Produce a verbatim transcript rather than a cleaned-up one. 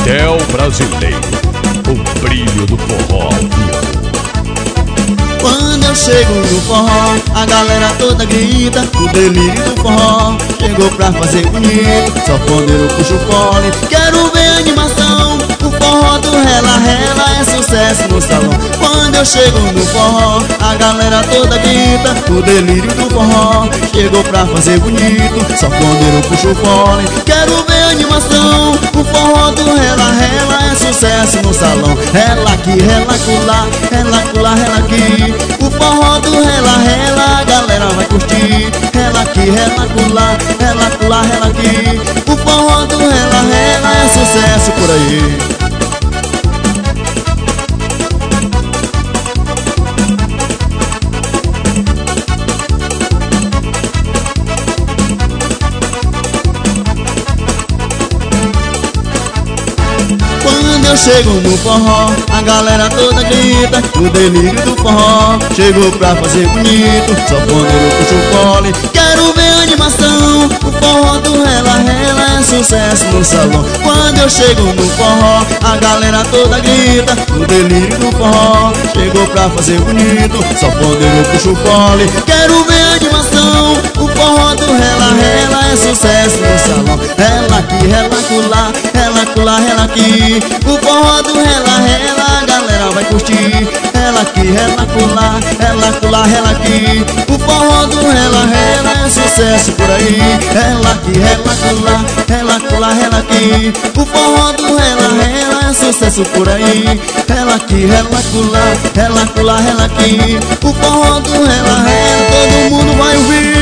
Del Brasileiro, o brilho do forró ao vivo. Quando eu chego no forró, a galera toda grita, o delírio do forró chegou pra fazer bonito. Só quando eu puxo o fole, quero ver animação. O forró do rela rela é sucesso no salão. Quando eu chego no forró, a galera toda grita, o delírio do forró chegou pra fazer bonito. Só quando eu puxo o fole, quero ver animação. O forró do rela rela é sucesso no salão. Rela aqui, rela acolá, rela acolá, rela aqui. O forró do rela rela a galera vai curtir. Rela aqui, rela acolá, rela acolá, rela aqui. O forró do rela rela é sucesso por aí. Quando eu chego no forró, a galera toda grita, o delírio do forró chegou pra fazer bonito. Só quando eu puxo o fole, quero ver animação. O forró do rela rela é sucesso no salão. Quando eu chego no forró, a galera toda grita, o delírio do forró chegou pra fazer bonito. Só quando eu puxo o fole, quero ver animação. O forró do rela rela é sucesso no salão. Rela aqui, rela acolá, rela acolá, rela aqui. O forró do rela rela a galera vai curtir. Rela aqui, rela acolá, rela acolá, rela aqui. O forró do rela rela é sucesso por aí. Rela aqui, rela acolá, rela acolá, rela aqui. O forró do rela rela é sucesso por aí. Rela aqui, rela acolá, rela acolá, rela aqui. O forró do rela rela todo mundo vai ouvir.